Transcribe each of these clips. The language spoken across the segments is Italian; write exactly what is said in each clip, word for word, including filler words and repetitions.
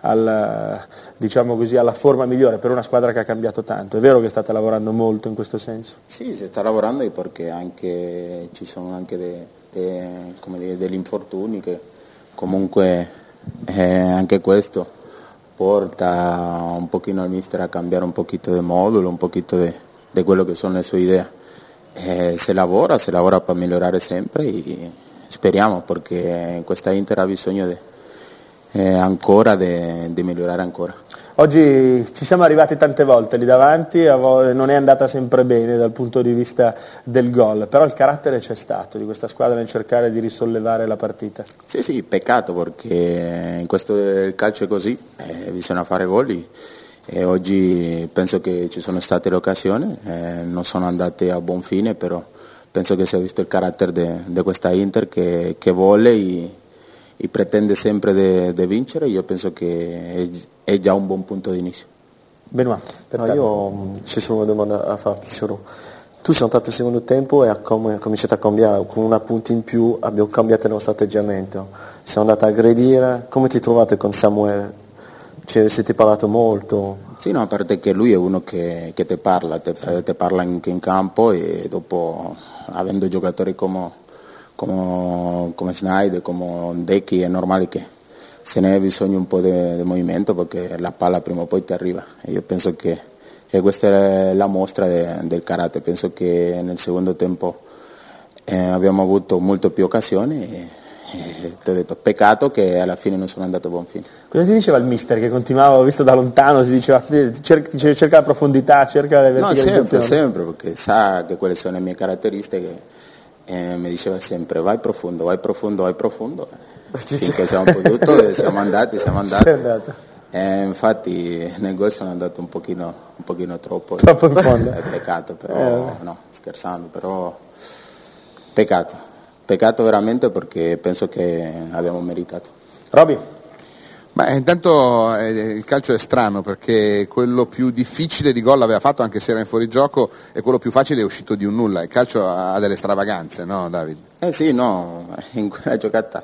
al, diciamo così, alla forma migliore per una squadra che ha cambiato tanto. È vero che state lavorando molto in questo senso? Sì, si sta lavorando perché anche ci sono anche de, de, come dire, degli infortuni che comunque eh, anche questo porta un pochino al mister a cambiare un poquito de modulo, un poquito de, de quello che sono le sue idee. Eh, se lavora, se lavora per migliorare sempre e speriamo perché questa Inter ha bisogno de, eh, ancora di migliorare ancora. Oggi ci siamo arrivati tante volte lì davanti, non è andata sempre bene dal punto di vista del gol, però il carattere c'è stato di questa squadra nel cercare di risollevare la partita. Sì, sì, peccato perché in questo il calcio è così, eh, bisogna fare gol e, e oggi penso che ci sono state le occasioni, eh, non sono andate a buon fine, però penso che si è visto il carattere di questa Inter che, che vuole e, e pretende sempre di vincere. Io penso che è, è già un buon punto di inizio. Benoît, no, io c'è solo una domanda a farti solo. Tu sei entrato il secondo tempo e hai cominciato a cambiare, con una punta in più abbiamo cambiato il nostro atteggiamento, siamo andati a aggredire. Come ti trovate con Samuele? Cioè, siete parlato molto? Sì, no, a parte che lui è uno che, che te parla, te, te parla anche in campo e dopo, avendo giocatori come come, come Schneider, come Decchi, è normale che se ne hai bisogno un po' di movimento perché la palla prima o poi ti arriva e io penso che e questa è la mostra de, del carattere. Penso che nel secondo tempo eh, abbiamo avuto molte più occasioni e, e ti ho detto peccato che alla fine non sono andato a buon fine. Cosa ti diceva il mister che continuava, visto da lontano, si diceva cerca, cerca la profondità, cerca le verticalizzazioni? No, sempre, sempre, perché sa che quelle sono le mie caratteristiche. E mi diceva sempre vai profondo, vai profondo, vai profondo, finché siamo potuto siamo andati, siamo andati. E infatti nel gol sono andato un pochino, un pochino troppo, troppo in fondo. È peccato, però eh. no, scherzando, però peccato, peccato veramente perché penso che abbiamo meritato. Roby? Beh, intanto eh, il calcio è strano perché quello più difficile di gol l'aveva fatto anche se era in fuorigioco e quello più facile è uscito di un nulla. Il calcio ha delle stravaganze, no David? Eh sì, no, in quella giocata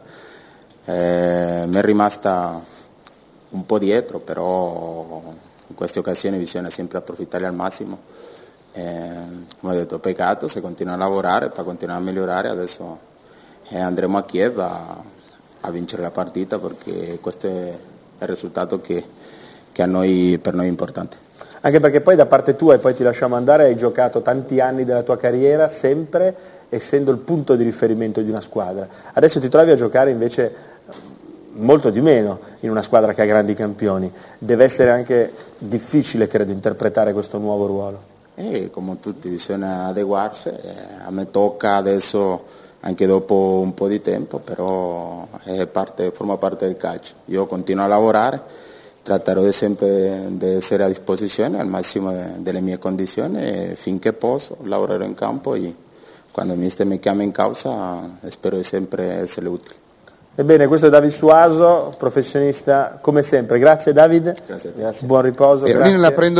eh, mi è rimasta un po' dietro, però in queste occasioni bisogna sempre approfittare al massimo. Eh, come ho detto, peccato, se continua a lavorare per continuare a migliorare, adesso eh, andremo a Kiev a a vincere la partita perché questo è il risultato che, che a noi, per noi è importante. Anche perché poi da parte tua, e poi ti lasciamo andare, hai giocato tanti anni della tua carriera sempre essendo il punto di riferimento di una squadra. Adesso ti trovi a giocare invece molto di meno in una squadra che ha grandi campioni. Deve essere anche difficile, credo, interpretare questo nuovo ruolo. E come tutti bisogna adeguarsi, a me tocca adesso anche dopo un po' di tempo, però è parte, forma parte del calcio. Io continuo a lavorare, tratterò di sempre di essere a disposizione al massimo de, delle mie condizioni e finché posso lavorerò in campo e quando il mister mi chiama in causa spero di sempre essere utile. Ebbene, questo è David Suaso, professionista come sempre. Grazie David, grazie a te. Grazie. Buon riposo. E grazie. la prendo